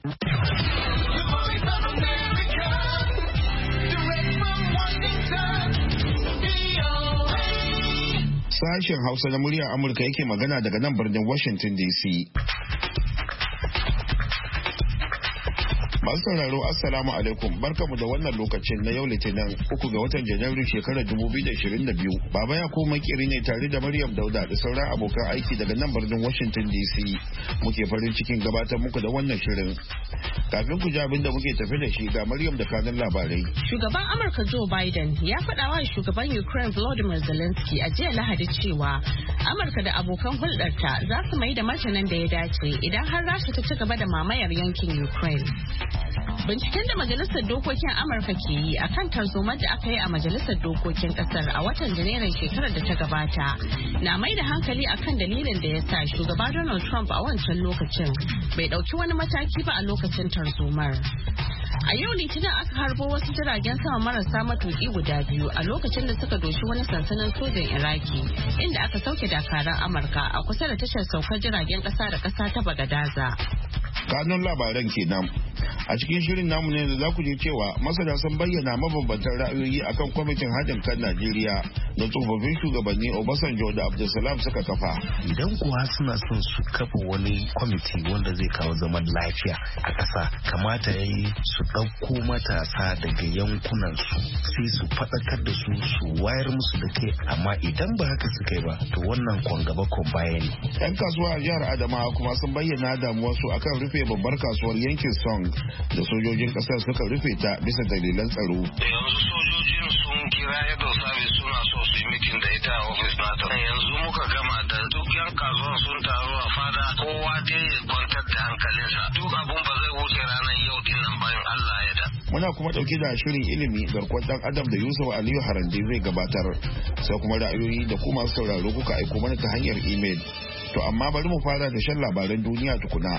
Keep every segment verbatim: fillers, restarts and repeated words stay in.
Sashen Hausa na muryar Amurka yake magana daga nan birnin Washington D C. Masu sauraro Assalamu alaikum, barkamu da wannan lokacin na yau Litinin uku ga watan Janairu shekarar dubu biyu da ashirin da biyu. Baba ya kuma kiri ne tare da Maryam Dauda da sauran abokan aiki daga nan birnin Washington D C. Muke farin cikin gabatar muku da wannan shirin. Kafin ku ji abin da muke tafi da shi ga Maryam da kanun labarai. Shugaban Amurka Joe Biden ya faɗa wa shugaban Ukraine Volodymyr Zelensky a jiya Lahadi cewa Amurka da abokan hulɗarta za su mai da martanin da ya dace idan har Rasha ta ci gaba da mamayar yankin Ukraine. Binciken da Majalisar Dokokin Amurka ke yi a kan tarzomar da aka yi a Majalisar Dokokin Kasar a watan Janairun shekarar da ta gabata na mai da hankali a kan dalilin da ya sa shugaba Donald Trump a wancan lokacin bai ɗauki wani mataki ba a lokacin tarzomar. A yau Litinin aka harbo wasu jiragen sama marasa matuƙi guda biyu a lokacin da suka doshi wani sansanin sojan Iraki inda aka sauke dakaran Amurka a kusa da tashar saukar jiragen ƙasa da ƙasa ta Bagadaza. Kanun labaran kenan. A cikin shirin namu ne da za ku ji cewa masana sun bayyana mabambantan ra'ayoyi akan kwamitin haɗin kan Najeriya da tsofaffin shugabanni Obasanjo da Abdulsalam suka kafa. Idan kuwa suna son su kafa wani kwamiti wanda zai kawo zaman lafiya a ƙasa, kamata ya yi su ɗauko matasa daga yankunan su sai su faɗakar da su su wayar musu da kai, amma idan ba haka suka yi ba to wannan kwan gaba kwan baya ne. 'Yan kasuwa a jihar Adamawa kuma sun bayyana damuwarsu akan rufe babbar kasuwar yankin Song da sojojin kasar suka rufe ta bisa dalilan tsaro. Yanzu sojojin sun kira head of service suna so su yi mitin da ita a office nata. Yanzu muka gama da duk yan kasuwan sun taru a fada, kowa dai ya kwantar da hankalinsa. Duk abun ba zai wuce ranar yau din nan bayan Allah ya da. Muna kuma dauke da shirin ilimi garkuwar dan Adam da Yusuf Aliyu Harande zai gabatar. Sai kuma ra'ayoyi da kuma sauraro kuka aiko mana ta hanyar email. To amma bari mu fara da shan labaran duniya tukuna.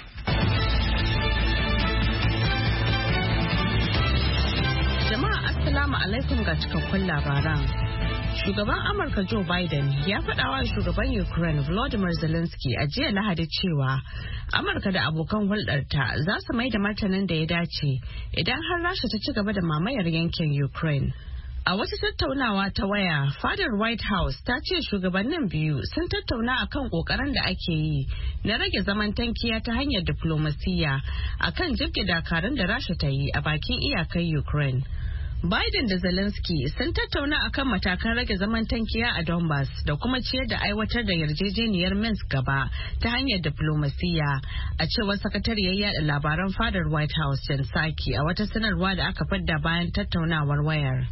Assalamu alaikum ga cikakkun labaran. Shugaban Amurka Joe Biden ya faɗa wa shugaban Ukraine Volodymyr Zelensky a jiya Lahadi cewa Amurka da abokan hulɗarta za su mai da martanin da ya dace idan har Rasha ta ci gaba da mamayar yankin Ukraine. A wata tattaunawa ta waya, fadar White House ta ce shugabannin biyu sun tattauna akan kokarin da ake yi na rage zaman tankiya ta hanyar diflomasiyya akan jibge dakarun da Rasha ta yi a bakin iyakar Ukraine. Biden da Zelensky sun tattauna akan matakan rage zaman tankiya a Donbass da kuma ciyar da aiwatar da yarjejeniyar Minsk gaba ta hanyar diflomasiyya, a cewar sakatariyar yada labaran fadar White House Jen Psaki a wata sanarwa da aka fadda bayan tattaunawar wayar.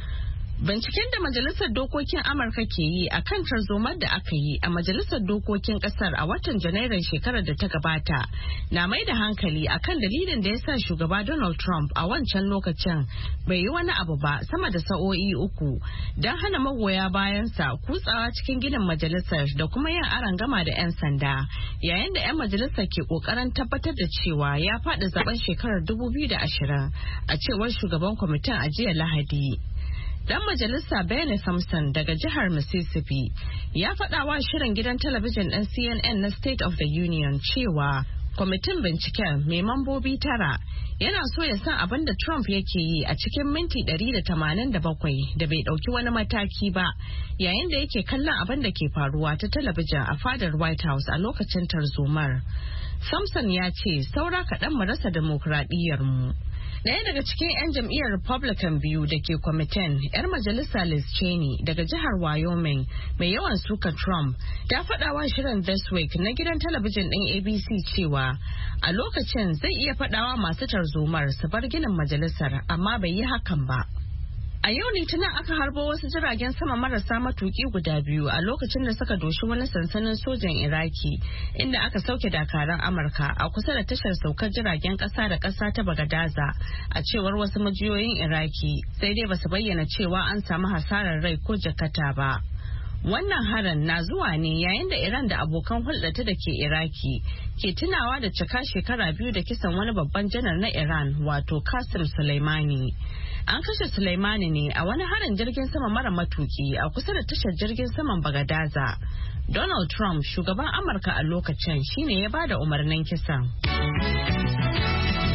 Binciken da Majalisar Dokokin Amurka ke yi a kan tarzomar da aka yi a Majalisar Dokokin Kasar a watan Janairun shekarar da ta gabata na mai da hankali a kan dalilin da ya sa shugaba Donald Trump a wancan lokacin bai yi wani abu ba sama da sa'o'i uku don hana magoya bayansa kutsawa cikin ginin majalisar da kuma yin arangama da 'yan sanda, yayin da 'yan majalisar ke kokarin tabbatar da cewa ya faɗi zaben shekarar dubu biyu da ashirin, a cewar shugaban kwamitin a jiya Lahadi. Dan majalisa Benny Thompson daga jihar Mississippi ya faɗa wa shirin gidan talabijin ɗin C N N na State of the Union cewa kwamitin binciken mai mambobi tara yana so ya san abin da Trump yake yi a cikin minti ɗari da tamanin da bakwai da bai ɗauki wani mataki ba, yayin da yake kallon abin da ke faruwa ta talabijin a fadar White House a lokacin tarzomar. Thompson ya ce saura kaɗan mu rasa dimokuraɗiyyarmu. Daya daga cikin 'yan jam'iyyar Republican biyu da ke kwamitin, 'yar majalisa Liz Cheney daga jihar Wyoming mai yawan suka Trump, ta faɗa wa shirin This Week na gidan talabijin ɗin A B C cewa a lokacin zai iya faɗawa masu tarzomar su bar ginin majalisar, amma bai yi hakan ba. A yau Litinin aka harbo wasu jiragen sama marasa matuki guda biyu a lokacin da suka doshi wani sansanin sojan Iraki inda aka sauke dakaran Amurka a kusa da tashar saukar jiragen kasa da kasa ta Bagadaza, a cewar wasu majiyoyin Iraki, sai dai basu bayyana cewa an samu hasarar rai ko jakata ba. Wannan harin na zuwa ne yayin da Iran da abokan hulɗata da ke Iraki ke tunawa da cika shekara biyu da kisan wani babban janar na Iran, wato Qasem Soleimani. An kashe Soleimani ne a wani harin jirgin sama mara matuki a kusa da tashar jirgin saman Bagadaza. Donald Trump, shugaban Amurka a lokacin, shine ya bada umarnin kisan.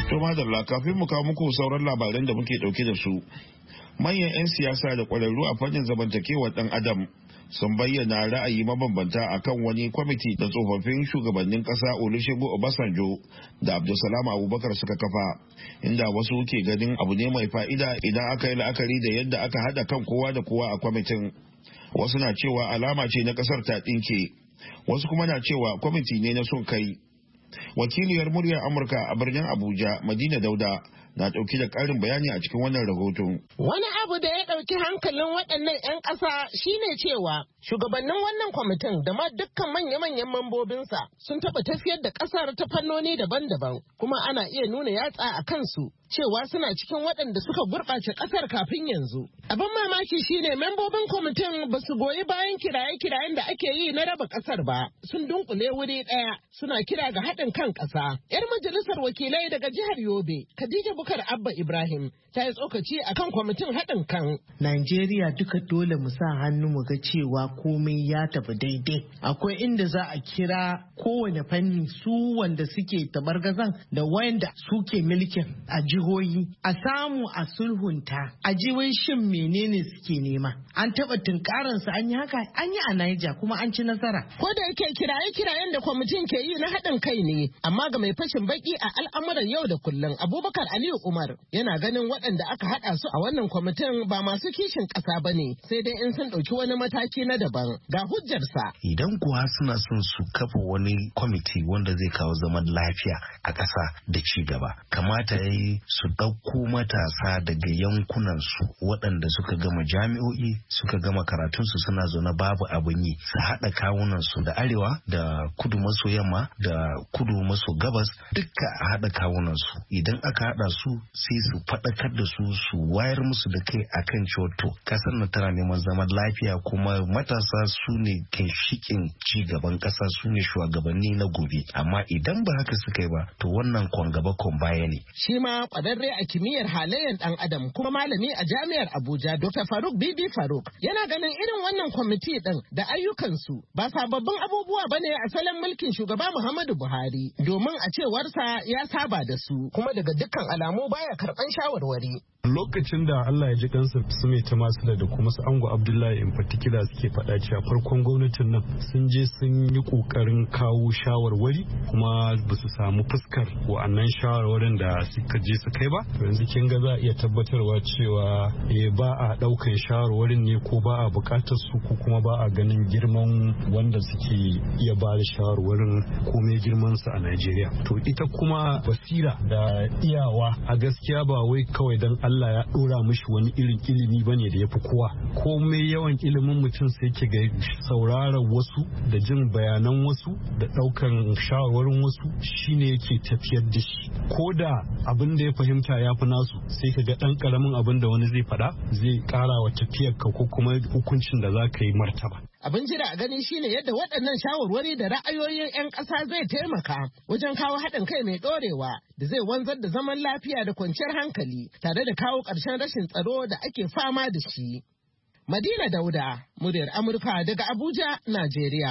To madalla, kafin mu kawo muku sauran labaran da muke dauke da su. Manyan 'yan siyasa da kwararru a fannin zamantakewar dan adam sun bayyana ra'ayi mabambanta akan wani kwamiti da tsofaffin shugabannin kasa Olusegun Obasanjo da Abdulsalam Abubakar suka kafa, inda wasu ke ganin abu ne mai fa'ida idan aka yi la'akari da yadda aka hada kan kowa da kowa a kwamitin. Wasu na cewa alama ce na kasar ta ɗinke, wasu kuma na cewa kwamiti ne na son kai. Wakiliyar muryar Amurka a birnin Abuja, Madina Dauda, na ɗauki da ƙarin bayani a cikin wannan rahoton. Wani abu da ya ɗauki hankalin waɗannan 'yan ƙasa shine cewa shugabannin wannan kwamitin da ma dukkan manya-manyan mambobinsa sun taɓa tafiyar da ƙasar ta fannoni daban-daban, kuma ana iya nuna yatsa a kansu cewa suna cikin waɗanda suka gurɓace ƙasar kafin yanzu. Abin mamaki shine membobin kwamitin ba su goyi bayan kiraye-kirayen da ake yi na raba ƙasar ba, sun dunkule wuri ɗaya suna kira ga haɗin kan ƙasa. 'Yar majalisar wakilai daga jihar Yobe, Khadija Bukar Abba Ibrahim, ta yi tsokaci a kan kwamitin haɗin kan. Najeriya duka dole mu sa hannu mu ga cewa komai ya tafi daidai. Akwai inda za a kira kowane fanni su wanda suke tabargazan da wanda suke milkin a jihohi a samu a sulhunta a ji wai shin menene suke nema. An taɓa tunkaransu an yi haka an yi a Niger kuma an ci nasara. Ko da yake kiraye-kirayen da kwamitin ke yi na haɗin kai ne, amma ga mai fashin baki a al'amuran yau da kullum Abubakar Aliyu Umar yana ganin waɗanda aka haɗa su a wannan kwamitin ba masu kishin ƙasa ba ne, sai dai in sun ɗauki wani mataki na daban. Ga hujjarsa. Idan kuwa suna son su kafa wani kwamiti wanda zai kawo zaman lafiya a ƙasa da ci gaba, kamata ya yi su ɗauko matasa daga yankunan su waɗanda suka gama jami'o'i suka gama karatunsu suna zaune babu abin yi, su haɗa kawunan su da arewa da kudu maso yamma da kudu maso gabas duka a haɗa kawunan su. Idan aka haɗa su sai su faɗakar da su su wayar musu da kai akan cewa to ƙasar na tana neman zaman lafiya kuma matasa su ne ginshiƙin ci gaban ƙasa, su ne shugabanni na gobe. Amma idan ba haka suka yi ba to wannan kwan gaba kwan baya ne. Shi ma ƙwararre a kimiyyar halayyar ɗan adam kuma malami a jami'ar Abuja Doctor Faruk Bibi Faruk yana ganin irin wannan kwamiti ɗin da ayyukansu ba sababbin abubuwa ba ne a salon mulkin shugaba Muhammadu Buhari, domin a cewarsa ya saba da su kuma daga dukkan alamu baya karɓan shawarwari. Lokacin da Allah ya ji kansa su mai ta masu da kuma su ango Abdullahi in particular suke faɗa cewa farkon gwamnatin nan sun je sun yi ƙoƙarin kawo shawarwari kuma ba su samu fuskar wa'annan shawarwarin da suka je su kai ba. Yanzu kin ga za a iya tabbatarwa cewa eh ba a ɗaukan shawarwarin ne ko ba a buƙatar su ko kuma ba a ganin girman wanda suke iya ba da shawarwarin komai girman su a Najeriya. To ita kuma basira da iyawa a gaskiya ba wai kawai dan Allah ya dora mishi wani irin ilimi bane da yafi kowa. Komai yawan ilimin mutum sai ke ga sauraron wasu da jin bayanan wasu da daukan shawarwarin wasu shine yake tafiyar da shi. Ko da abin da ya fahimta ya fi nasu sai ka ga dan karamin abin da wani zai faɗa zai ƙara wa tafiyar ka ko kuma hukuncin da za ka yi martaba. Abin jira a gani shine yadda waɗannan shawarwari da ra'ayoyin 'yan ƙasa zai taimaka wajen kawo haɗin kai mai ɗorewa da zai wanzar da zaman lafiya da kwanciyar hankali tare da kawo ƙarshen rashin tsaro da ake fama da shi. Madina Dauda, muryar Amurka daga Abuja, Najeriya.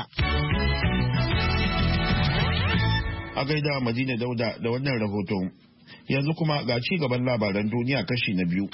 A gaida Madina Dauda da wannan rahoton. Yanzu kuma ga ci gaban labaran duniya kashi na biyu.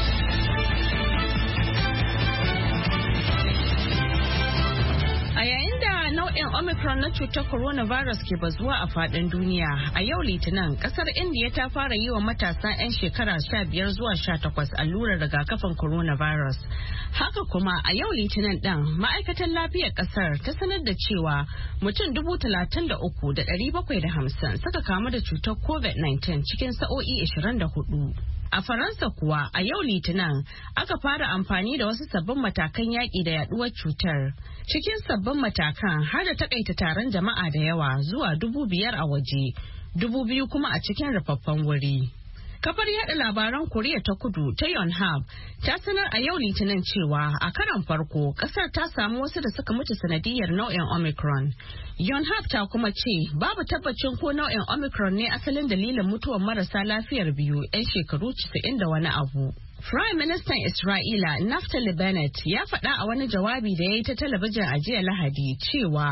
Omicron na cutar coronavirus ke bazuwa a faɗin duniya. A yau Litinin, ƙasar Indiya ta fara yi wa matasa 'yan shekara sha biyar zuwa sha takwas allurar rigakafin coronavirus. Haka kuma a yau Litinin ɗin, ma'aikatan lafiyar ƙasar ta sanar da cewa mutum dubu talatin da uku da ɗari bakwai da hamsin suka kamu da cutar covid nineteen cikin sa'o'i ashirin da hudu. A Faransa kuwa a yau Litinin aka fara amfani da wasu sabbin matakan yaƙi da yaduwar cutar. Cikin sabbin matakan har da takaita taron jama'a da yawa zuwa dubu biyar a waje, dubu biyu kuma a cikin rufaffen wuri. Kafar yada labaran Koriya ta Kudu ta Yonhap ta sanar a yau Litinin cewa a karon farko kasar ta samu wasu da suka mutu sanadiyar nau'in Omicron. Yonhap ta kuma ce babu tabbacin ko nau'in Omicron ne asalin dalilin mutuwar marasa lafiyar biyu 'yan shekaru casa'in da wani abu. Prime Minister Isra'ila Naftali Bennett ya faɗa a wani jawabi da ya yi ta talabijin a jiya Lahadi cewa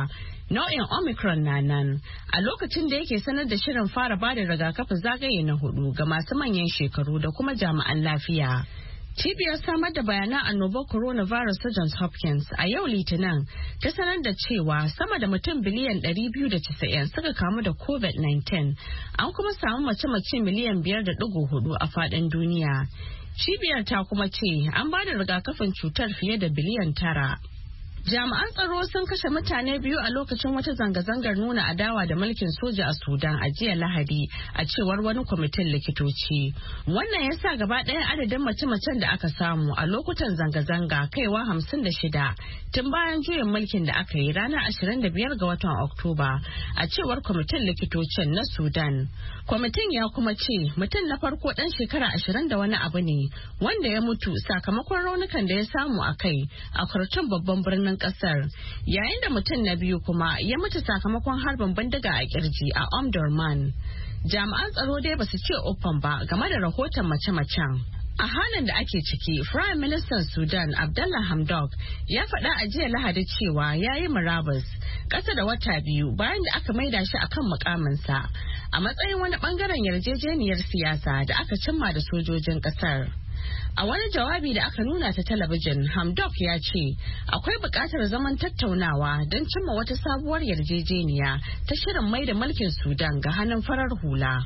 Nau'in Omicron na nan a lokacin da yake sanar da shirin fara bada rigakafin zagaye na hudu ga masu manyan shekaru da kuma jami'an lafiya. Cibiyar samar da bayanan annobar coronavirus ta Johns Hopkins a yau Litinin ta sanar da cewa sama da mutum biliyan ɗari biyu da casa'in suka kamu da covid nineteen, an kuma samu mace-mace miliyan biyar da ɗigo hudu a faɗin duniya. Cibiyar ta kuma ce an ba da rigakafin cutar fiye da biliyan tara. Jami'an tsaro sun kashe mutane biyu a lokacin wata zanga-zangar nuna adawa da mulkin soja a Sudan a jiya Lahadi a cewar wani kwamitin likitoci. Wannan ya sa gaba ɗayan adadin mace-macen da aka samu a lokutan zanga-zanga kaiwa hamsin da shida tun bayan juyin mulkin da aka yi ranar ashirin da biyar ga watan Oktoba a cewar kwamitin likitocin na Sudan. Kwamitin ya kuma ce mutum na farko ɗan shekara ashirin da wani abu ne wanda ya mutu sakamakon raunukan da ya samu a kai a Khartoum babban birnin kasar, yayin da mutum na biyu kuma ya mutu sakamakon harbin bindiga a kirji a Omdurman. Jami'an tsaro dai basu ce uffan ba game da rahoton mace-macen. A halin da ake ciki, Prime Minister Sudan Abdullah Hamdok ya faɗa a jiya Lahadi cewa ya yi murabus ƙasa da wata biyu bayan da aka maida shi akan mukaminsa a matsayin wani ɓangaren yarjejeniyar siyasa da aka cimma da sojojin ƙasar. A wani jawabi da aka nuna ta talabijin, Hamdok ya ce akwai buƙatar zaman tattaunawa don cimma wata sabuwar yarjejeniya ta shirin mai da mulkin Sudan ga hannun farar hula.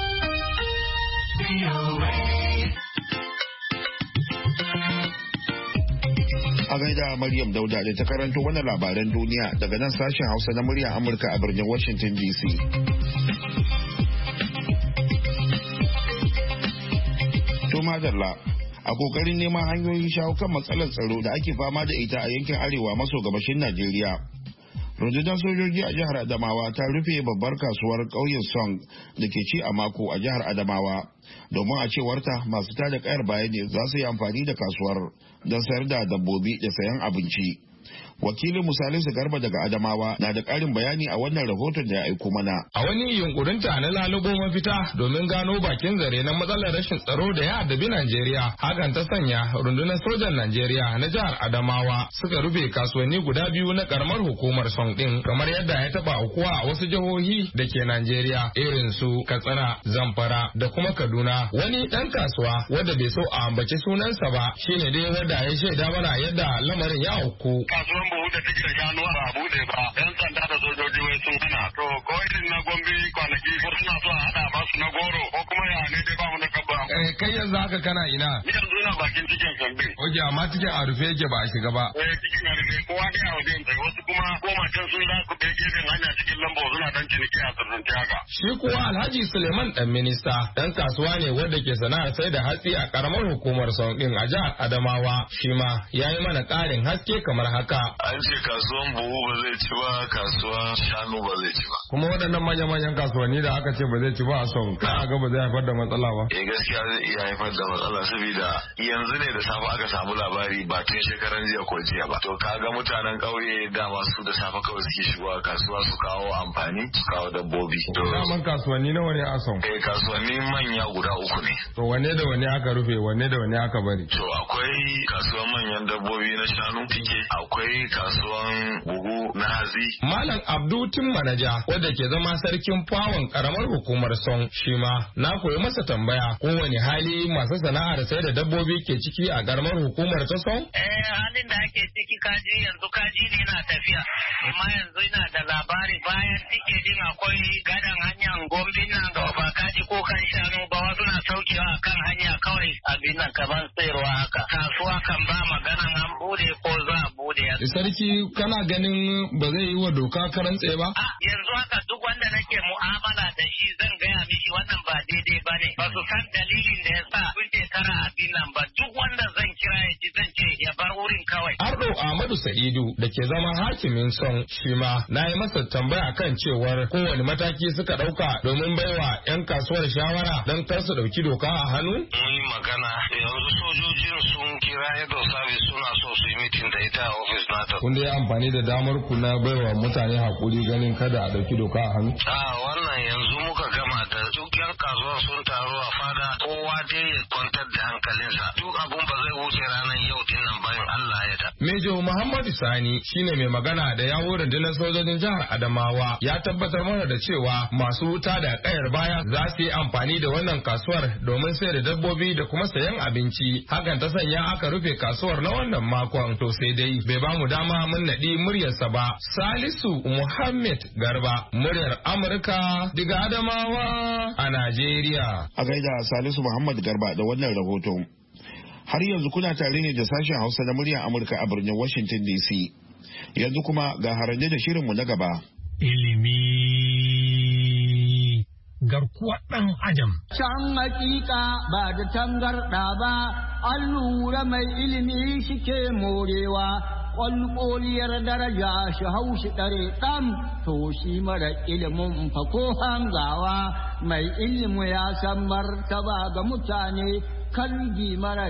A gaida Maryam Dauda da ta karanto wannan labaran duniya daga nan sashen Hausa na muryar Amurka a birnin Washington D C. To madalla, a kokarin neman hanyoyin shawo kan matsalar tsaro da ake fama da ita a yankin arewa maso gabashin Najeriya. Rundunar sojoji a jihar Adamawa ta rufe babbar kasuwar ƙauyen Song da ke ci a mako a jihar Adamawa. Domin a cewarta masu tada kayar baya ne za su yi amfani da kasuwar don sayar da dabbobi da sayan abinci. Wakilin Musalisu Garba daga Adamawa na da ƙarin bayani a wannan rahoton da ya aiko mana. A wani yunkurinta na lalubo mafita domin gano bakin zare na matsalar rashin tsaro da ya addabi Najeriya, hakan ta sanya rundunar sojan Najeriya na jihar Adamawa suka rufe kasuwanni guda biyu na karamar hukumar Song din, kamar yadda ya taba aukuwa a wasu jihohi da ke Najeriya irin su Katsina, Zamfara da kuma Kaduna. Wani dan kasuwa wanda bai so a ambaci sunansa ba shine dai wanda ya shaida mana yadda lamarin ya auku. Kasuwan buhu da take da shanu ba a bude ba, yan sanda da sojoji wai sun hana. To ko irin na Gombe kwanaki ko suna so a hada ba su na goro ko kuma ya ne dai ba mu da kabba. Eh kai yanzu haka kana ina? Ni yanzu ina bakin cikin Gombe. Oke, amma cikin a rufe yake ba a shiga ba. Eh cikin a rufe kowa dai a wajen sai wasu kuma ko matan sun za ku bai gefen hanya cikin lambo suna dan ciniki a sirrance haka. Shi kuwa Alhaji Suleiman dan minista dan kasuwa ne wanda ke sana'ar sai da hatsi a karamar hukumar Song din a jihar Adamawa. Shi ma yayi mana ƙarin haske kamar haka. An ce kasuwan buhu ba zai ci ba, kasuwan shanu ba zai ci ba. Kuma waɗannan manya-manyan kasuwanni da aka ce ba zai ci ba a Song, ka ga ba zai haifar da matsala ba. Eh gaskiya zai iya haifar da matsala saboda yanzu ne da safe aka samu labari ba tun shekaran jiya ko jiya ba. To kaga mutanen ƙauye dama su da safe kawai suke shigowa kasuwa su kawo amfani su kawo dabbobi. To daman kasuwanni nawa ne a Song? Eh kasuwanni manya guda uku ne. To wanne da wanne aka rufe, wanne da wanne aka bari? To akwai kasuwan manyan dabbobi na shanu tike, akwai kasuwan buhu na hazi. Malam Abdu Tun Manaja wanda ke zama sarkin fawon karamar hukumar Song, shi ma na koyi masa tambaya ko wani hali masu sana'ar sai da dabbobi ke ciki a karamar hukumar ta Song? Eh halin da ake ciki kaji yanzu kaji ne na tafiya. Amma yanzu ina da labari bayan tike din akwai gadan hanyar gombin nan da ba kaji ko kan shanu ba wasu na saukewa a kan hanya kawai abin nan kaman sayarwa haka. Kasuwa kan ba maganan an bude ko za a bude. Sarki kana ganin ba zai yi wa doka karan tsaye ba? Yanzu haka duk wanda nake mu'amala da shi zan gaya mishi wannan ba daidai ba ne. Ba su san dalilin da ya sa kun shekara abin nan ba, duk wanda zan kira ya ji zan ce ya bar wurin kawai. Ardo Ahmadu Sa'idu da ke zama hakimin Song, shi ma na yi masa tambaya kan cewar kowane mataki suka ɗauka domin baiwa 'yan kasuwar shawara don kar su ɗauki doka a hannu? Mun yi magana yanzu sojojin sun kira yadda service suna so su yi mitin da ita a ofis nata. Kun dai amfani da damar ku na baiwa mutane hakuri ganin kada a ɗauki doka a hannu? A wannan yanzu muka gama da duk 'yan kasuwar sun taru a fada, kowa dai ya kwantar da hankalinsa. Duk abun ba zai wuce ranar yau din nan bayan Allah ya da. Mejo Muhammadu Sani shine mai magana da yawo rundunar sojojin jihar Adamawa ya tabbatar mana da cewa masu wuta da kayar baya za su yi amfani da wannan kasuwar domin sayar da dabbobi da kuma sayan abinci. Hakan ta sanya aka rufe kasuwar na wannan makon, to sai dai bai ba mu dama mun naɗi muryarsa ba. Salisu Muhammad Garba, muryar Amurka daga Adamawa a Najeriya. A gaida Salisu Muhammad Garba da wannan rahoton. Har yanzu kuna tare ne da sashen Hausa na muryar Amurka a birnin Washington D C. Yanzu kuma ga harande da shirinmu na gaba. Ilimi garkuwar ɗan Adam. Can hakika ba da tangarɗa ba, an lura mai ilimi shike morewa, ƙwalƙoliyar daraja shi haushi ɗare ɗan, to shi mara ilimin fa ko hangawa, mai ilimi ya san martaba ga mutane. Jama'a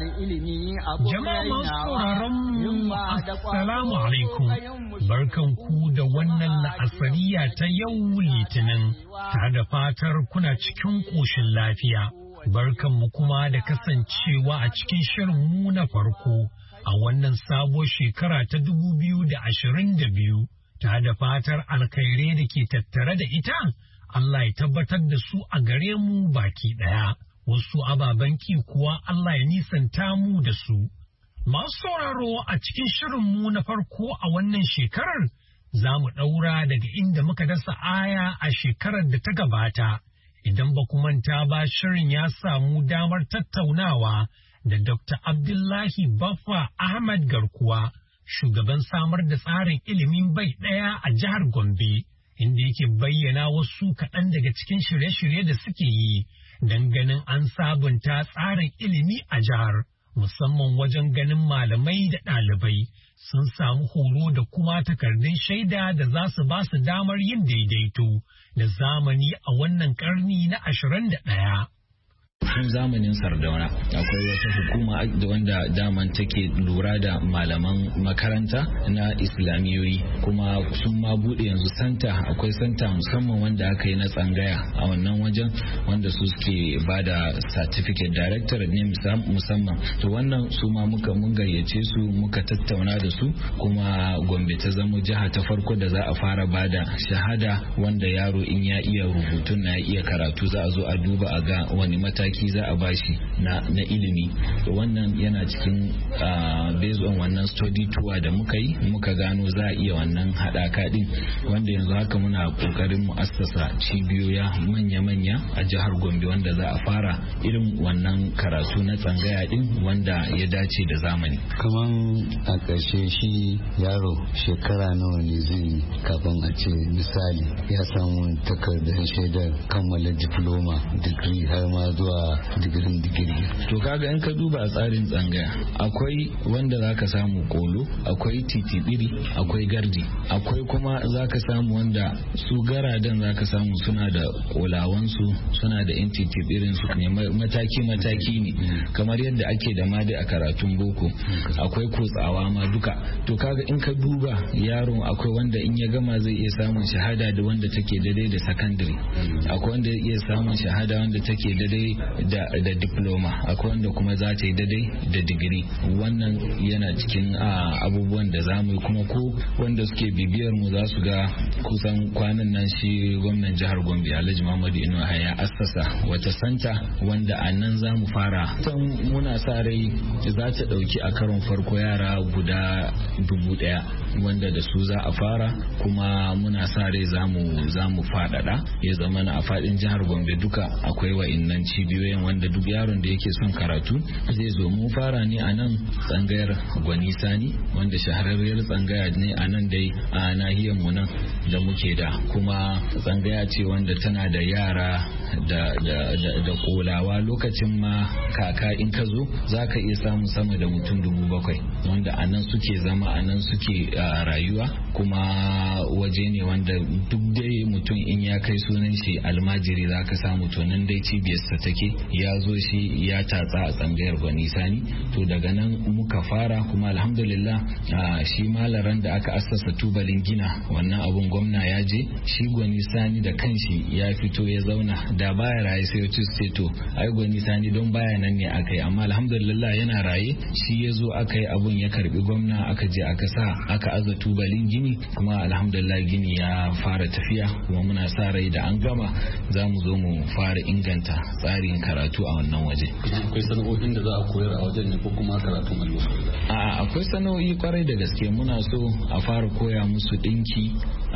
masu sauraron mu assalamu alaikum, barkan ku da wannan la'asariya ta yau Litinin, ta da fatar kuna cikin ƙoshin lafiya. Barkan mu kuma da kasancewa a cikin shirin mu na farko a wannan sabuwar shekara ta dubu biyu da ashirin da biyu, ta da fatar alkhairai da ke tattare da ita, Allah ya tabbatar da su a gare mu baki ɗaya. Wasu ababen ki kuwa Allah ya nisanta mu da su. Masu sauraro a cikin shirinmu na farko a wannan shekarar za mu ɗaura daga inda muka dasa aya a shekarar da ta gabata. Idan ba ku manta ba, shirin ya samu damar tattaunawa da Dokta Abdullahi Baffa Ahmad Garkuwa, shugaban samar da tsarin ilimin bai ɗaya a jihar Gombe, inda yake bayyana wasu kaɗan daga cikin shirye-shirye da suke yi. Don ganin an sabunta tsarin ilimi a jihar, musamman wajen ganin malamai da ɗalibai sun samu horo da kuma takardun shaida da za su ba su damar yin daidaito da zamani a wannan ƙarni na ashirin da ɗaya. Tun zamanin Sardauna akwai wata hukuma da wanda daman take lura da malaman makaranta na islamiyoyi, kuma sun ma bude yanzu santa, akwai santa musamman wanda aka yi na tsangaya a wannan wajen, wanda su suke ba da certificate director ne musamman. To wannan su ma muka mun gayyace su muka tattauna da su, kuma Gombe ta zama jiha ta farko da za a fara ba da shahada wanda yaro in ya iya rubutun na iya karatu za a zo a duba a ga wani mataki za a bashi na, na ilimi. To wannan yana cikin uh, based on wannan study tour da muka yi, muka gano za a iya wannan haɗaka din, wanda yanzu haka muna kokarin mu assasa cibiyoya manya-manya a jihar Gombe wanda za a fara irin wannan karatu na tsangaya din wanda ya dace da zamani. Kaman a ƙarshe shi yaro shekara nawa ne zai kafin a ce misali ya samu takardar shaidar kammala diploma, digiri har ma zuwa digirin digiri. To kaga in ka duba a tsarin tsangaya akwai wanda zaka samu kolo, akwai titibiri, akwai gardi, akwai kuma zaka samu wanda su garadan zaka samu suna da kolawansu, suna da yan titibirin su ne mataki mataki ne kamar yadda ake da ma a karatun boko. Akwai kotsawa ma duka. To kaga in ka duba yaron akwai wanda in ya gama zai iya samun shahada da wanda take daidai da secondary, akwai wanda zai iya samun shahada wanda take daidai da, da diploma, akwai wanda kuma za ta yi daidai da digiri. Wannan yana cikin abubuwan da za mu yi, kuma ko wanda suke bibiyar mu za su ga kusan kwanan nan shi gwamnan jihar Gombe Alhaji Muhammadu Inuwa ya assasa wata santa wanda a nan za mu fara. Tan muna sa rai za ta dauki a karon farko yara guda dubu daya wanda da su za a fara, kuma muna sa rai za mu za mu faɗaɗa ya zama a faɗin jihar Gombe duka akwai wa'innan cibiyoyin wanda duk yaron da yake son karatu zai zo. Mun fara ne a nan tsangayar Gwani Sani wanda shahararriyar tsangaya ne a nan dai a nahiyar mu nan da muke da, kuma tsangaya ce wanda tana da yara da da da, da kolawa. Lokacin ma kaka in ka zo za ka iya samun sama da mutum dubu bakwai wanda a nan suke zama, a nan suke rayuwa, kuma waje ne wanda duk dai mutum in ya ya kai sunan shi almajiri za ka samu to nan dai cibiyarsa take ya zo shi ya tatsa a tsangayar Gwani Sani to daga nan muka fara kuma alhamdulillah shi malaran da aka assasa tubalin gina wannan abun gwamna ya je shi Gwani Sani da kanshi ya fito ya zauna da baya raye sai ya ce to ai Gwani Sani don baya nan ne aka yi amma alhamdulillah yana raye shi ya zo aka yi abun ya karbi gwamna aka je aka sa aka aza tubalin gini kuma alhamdulillah gini ya fara tafiya kuma muna sa rai da an gama za mu zo mu fara inganta tsarin karatu a wannan waje. Akwai sana'o'in da za a koyar a wajen ne ko kuma karatun allo? A'a akwai sana'o'i kwarai da gaske muna so a fara koya musu dinki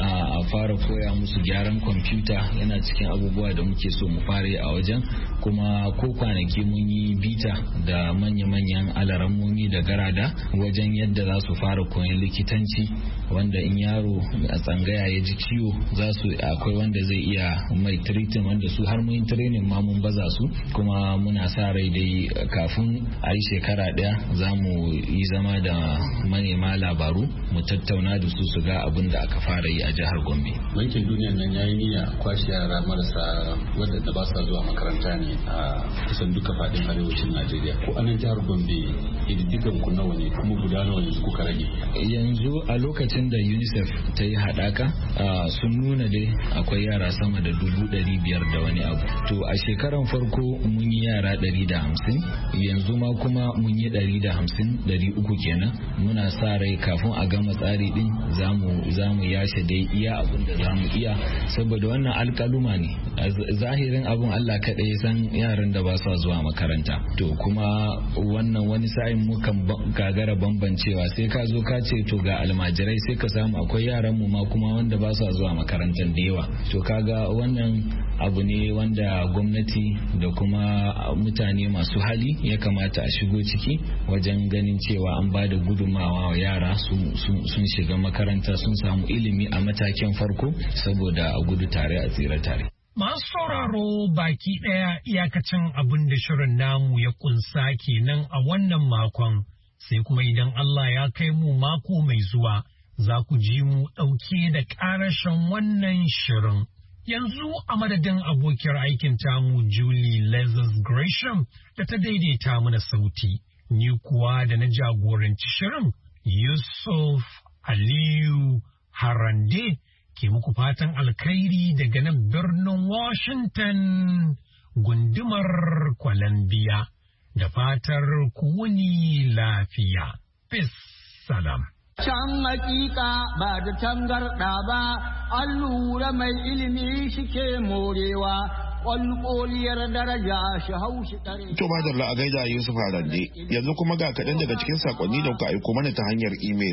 a fara koya musu gyaran kwamfuta yana cikin abubuwa da muke so mu fara a wajen kuma ko kwanaki mun yi bita da manya-manyan alarammomi da garada wajen yadda za su fara koyan likitanci wanda in yaro a tsangaya ya ji ciwo za su akwai wanda zai iya mai treating wanda su har mun training ma mun baza su kuma muna sa rai dai kafin a yi shekara daya za mu yi zama da manema labaru mu tattauna da su su ga abin da aka fara yi a jihar Gombe. Bankin Duniya nan yayi niyya kwashe yara marasa wadanda ba sa zuwa makaranta ne a kusan duka fadin arewacin Najeriya. Ko anan jihar Gombe ididdigan ku nawa ne kuma guda nawa ne kuka rage? Yanzu a lokacin da UNICEF ta yi hadaka sun nuna dai akwai yara sama da dubu ɗari biyar da wani abu. To a shekaran farko mun yi yara ɗari da hamsin yanzu ma kuma mun yi ɗari da hamsin ɗari uku kenan muna sa rai kafin a gama tsari din za mu yashe dai iya abin da za mu iya saboda wannan alkaluma ne zahirin abin Allah kaɗai ya san yaran da ba sa zuwa makaranta to kuma wannan wani sa'in mukan gagara bambancewa sai ka zo ka ce to ga almajirai sai ka samu akwai yaran mu ma kuma wanda ba sa zuwa makarantar da yawa to kaga wannan abu ne wanda gwamnati da kuma mutane masu hali ya kamata a shigo ciki wajen ganin cewa an ba da gudunmawa wa yara sun shiga makaranta sun samu ilimi a matakin farko saboda a gudu tare a tsira tare. Masu sauraro baki ɗaya iyakacin abin da shirin namu ya kunsa kenan a wannan makon sai kuma idan Allah ya kai mu mako mai zuwa za ku ji mu ɗauke da ƙarashin wannan shirin. Yanzu a madadin abokiyar aikin tamu Julie Lazarus Gresham da ta daidaita mana sauti, ni kuwa da na jagoranci shirin Yusuf Aliyu Harande ke muku fatan alkhairi daga nan birnin Washington gundumar Columbia da fatar ku wuni lafiya. Peace salam. Can hakika ba da tangarɗa ba, an lura mai ilimi shike morewa, ƙwalƙoliyar daraja shi haushi ɗare. To ba da a gaida Yusuf Harande, yanzu kuma ga kaɗan daga cikin saƙonni da kuka aiko mana ta hanyar imel.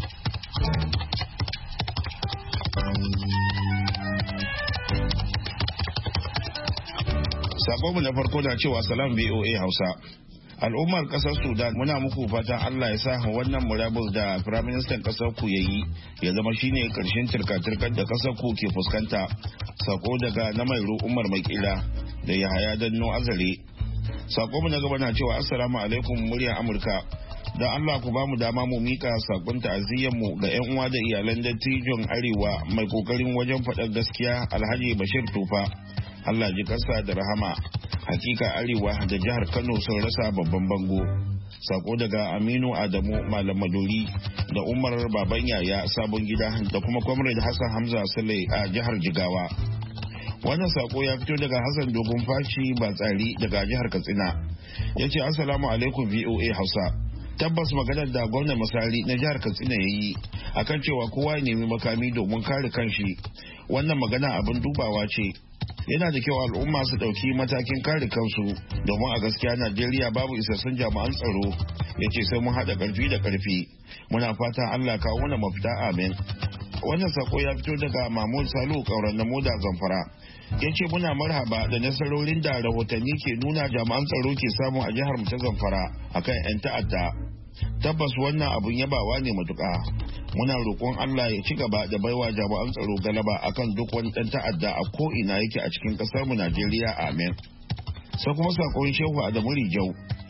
Sakonmu na farko na cewa salam V O A Hausa. Al'ummar kasar Sudan muna muku fatan Allah ya sa wannan murabus da firaministan kasar ku yayi ya zama shine karshen turka-turkar da kasar ku ke fuskanta. Sako daga na mai Umar Makila da Yahaya Danno Azare. Sako mu na gaba na cewa assalamu alaikum muryar Amurka. Da Allah ku ba mu dama mu mika sakon ta'aziyyar mu ga yan uwa da iyalan dattijon Arewa mai kokarin wajen faɗar gaskiya Alhaji Bashir Tufa. Allah ji kasa da rahama. Hakika Arewa da jihar Kano sun rasa babban bango. Sako daga Aminu Adamu Malam Maduri da Umar Baban Yaya Sabon Gida da kuma Comrade Hassan Hamza Sule a jihar Jigawa. Wannan sako ya fito daga Hassan Dogon Fashi Batsari daga jihar Katsina. Ya ce assalamu alaikum V O A Hausa. Tabbas maganar da gwamnan Masari na jihar Katsina ya yi akan cewa kowa ya nemi makami domin kare kanshi. Wannan magana abin dubawa ce. Yana da kyau al'umma su ɗauki matakin kare kansu domin a gaskiya Najeriya babu isassun jami'an tsaro. Ya ce sai mun haɗa ƙarfi da ƙarfi. Muna fatan Allah kawo mana mafita amin. Wannan sako ya fito daga Mahmud Salu Kauran na Moda Zamfara. Ya ce muna marhaba da nasarorin da rahotanni ke nuna jami'an tsaro ke samu a jihar mu ta Zamfara akan 'yan ta'adda. Tabbas wannan abun yabawa ne matuƙa. Muna roƙon Allah ya ci gaba da baiwa jami'an tsaro galaba akan duk wani ɗan ta'adda a ko ina yake a cikin ƙasar mu Najeriya amen. Sai kuma sakon Shehu Adamu Rijau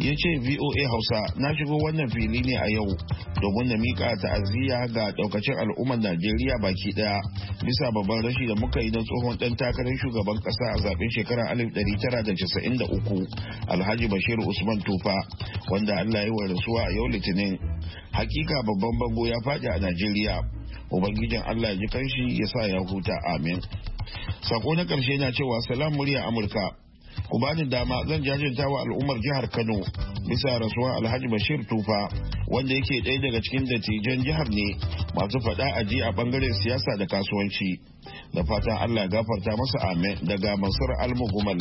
ya ce V O A Hausa na shigo wannan fili ne a yau domin na mika ta'aziyya ga daukacin al'ummar Najeriya baki daya bisa babban rashi da muka yi na tsohon dan takarar shugaban kasa a zaben shekarar alif ɗari tara da casa'in da uku Alhaji Bashir Usman Tufa wanda Allah ya yi wa rasuwa a yau Litinin. Hakika babban bango ya faɗi a Najeriya. Ubangijin Allah ya ji kanshi ya sa ya huta, amin. Sako na karshe na cewa salam murya Amurka. Ku bani dama zan jajanta wa al'ummar jihar Kano bisa rasuwar Alhaji Bashir Tufa wanda yake ɗaya daga cikin dattijan jihar ne masu faɗa aji a bangaren siyasa da kasuwanci. Da fatan Allah ya gafarta masa, amin. Daga Mansur Almugumal.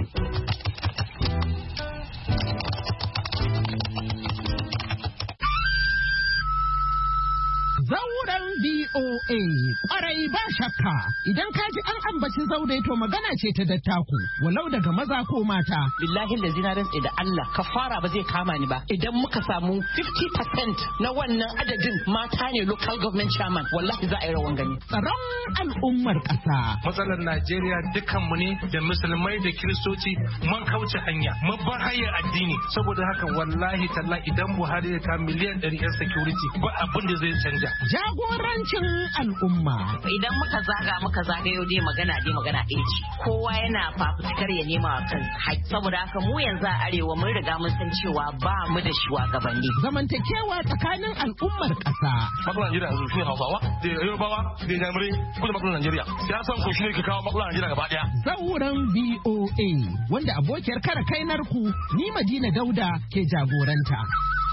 Zauren B O A. Ƙwarai ba shakka idan ka ji an ambaci zaure to magana ce ta dattaku walau daga maza ko mata. Billahi da zinarin da Allah ka fara ba zai kama ni ba idan muka samu fifty percent na wannan adadin mata ne local government chairman wallahi za a yi rawan gani. Tsaron al'ummar ƙasa. Matsalar Najeriya dukkanmu ne da musulmai da kiristoci mun kauce hanya mun bar hanyar addini saboda haka wallahi talla idan Buhari ya ka miliyan ɗari yan security ba abin da zai canja. Jagorancin al'umma. Idan muka zaga muka zagayo dai magana dai magana ɗaya ce. Kowa yana fafutukar ya nema wa kan haƙƙi. Saboda haka mu yanzu a arewa mun riga mun san cewa ba mu da shugabanni. Zamantakewa tsakanin al'ummar ƙasa. Matsalar Najeriya yanzu shine Hausawa, da Yorubawa, da Inyamurai, kuma matsalar Najeriya. Siyasan ko shine ke kawo matsalar Najeriya gaba ɗaya. Zauren B O A wanda abokiyar kare kainarku ni Madina Dauda ke jagoranta.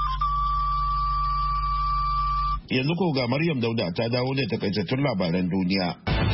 Yanzu ko ga Maryam Dauda ta dawo da takaitattun labaran duniya.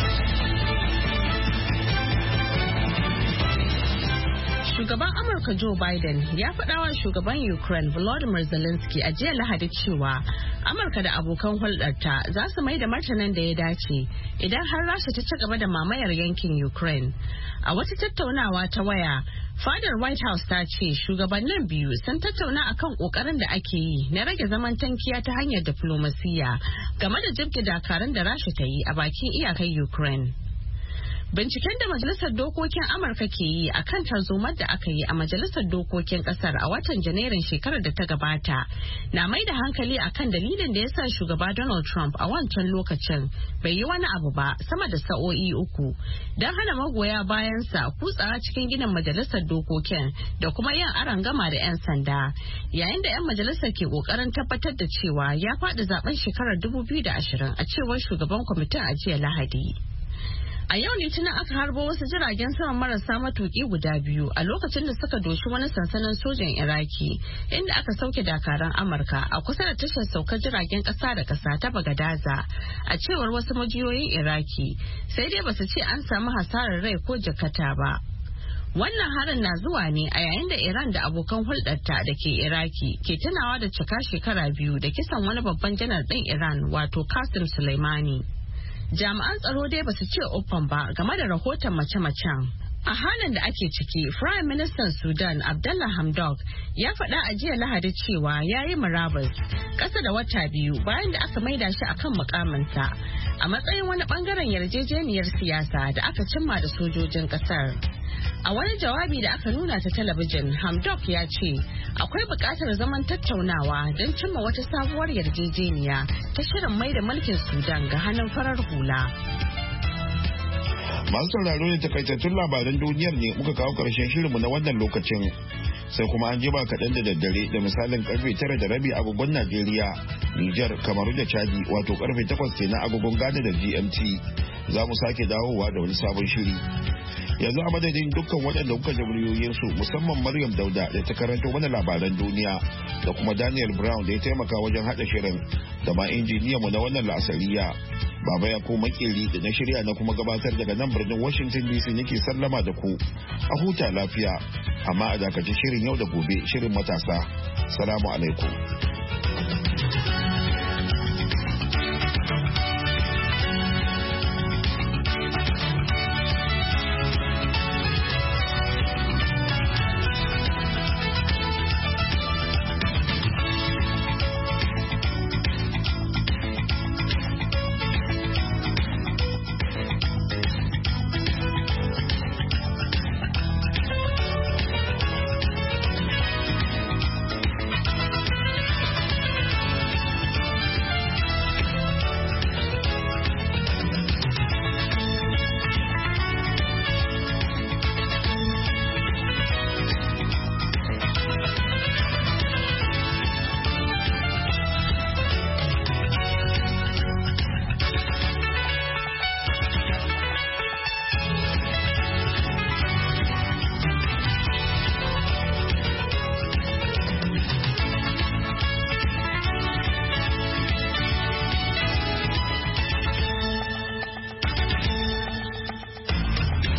Shugaban Amurka Joe Biden ya faɗa wa shugaban Ukraine Volodymyr Zelensky a jiya Lahadi cewa Amurka da abokan hulɗarta za su mai da martanin da ya dace idan har Rasha ta ci gaba da mamayar yankin Ukraine. A wata tattaunawa ta waya, fadar White House ta ce shugabannin biyu sun tattauna akan kokarin da ake yi na rage zaman tankiya ta hanyar diflomasiyya game da jibge dakarun da Rasha ta yi a bakin iyakar Ukraine. Binciken da Majalisar Dokokin Amurka ke yi a kan tarzomar da aka yi a Majalisar Dokokin Kasar a watan Janairun shekarar da ta gabata na mai da hankali a kan dalilin da ya sa shugaba Donald Trump a wancan lokacin bai yi wani abu ba sama da sa'o'i uku don hana magoya bayansa kutsawa cikin ginin Majalisar Dokokin da kuma yin arangama da 'yan sanda yayin da 'yan majalisar ke kokarin tabbatar da cewa ya faɗi zaben shekarar dubu biyu da ashirin a cewar shugaban kwamitin a jiya Lahadi. A yau Litinin aka harbo wasu jiragen sama marasa matuƙi guda biyu a lokacin da suka doshi wani sansanin sojan Iraki inda aka sauke dakaran Amurka a kusa da tashar saukar jiragen ƙasa da ƙasa ta Bagadaza a cewar wasu majiyoyin Iraki sai dai basu ce an samu hasarar rai ko jakata ba. Wannan harin na zuwa ne a yayin da Iran da abokan hulɗarta da ke Iraki ke tunawa da cika shekara biyu da kisan wani babban janar ɗin Iran wato Qasim Soleimani. Jami'an tsaro dai basu ce uffan ba game da rahoton mace-macen. A halin da ake ciki, Prime Minister Sudan Abdullah Hamdok ya faɗa a jiya Lahadi cewa ya yi murabus ƙasa da wata biyu bayan da aka maida shi akan mukaminsa a matsayin wani ɓangaren yarjejeniyar siyasa da aka cimma da sojojin ƙasar. A wani jawabi da aka nuna ta talabijin, Hamdok ya ce akwai buƙatar zaman tattaunawa don cimma wata sabuwar yarjejeniya ta shirin mai da mulkin Sudan ga hannun farar hula. Masu sauraro da takaitattun labaran duniyar ne muka kawo ƙarshen shirinmu na wannan lokacin. Sai kuma an jima kaɗan da daddare da misalin karfe tara da rabi agogon Najeriya, Nijar, Kamaru da Chadi wato karfe takwas kenan agogon Ghana da G M T. Za mu sake dawowa da wani sabon shiri. Yanzu a madadin dukkan waɗanda kuka ji muryoyinsu musamman Maryam Dauda da ta karanto mana labaran duniya da kuma Daniel Brown da ya taimaka wajen haɗa shirin da ma injiniyanmu na wannan la'asariya. Baba ya ko makeri da na shirya na kuma gabatar daga nan birnin Washington D C nake sallama da ku. A huta lafiya, amma a dakaci shirin yau da gobe shirin matasa. Salamu alaikum.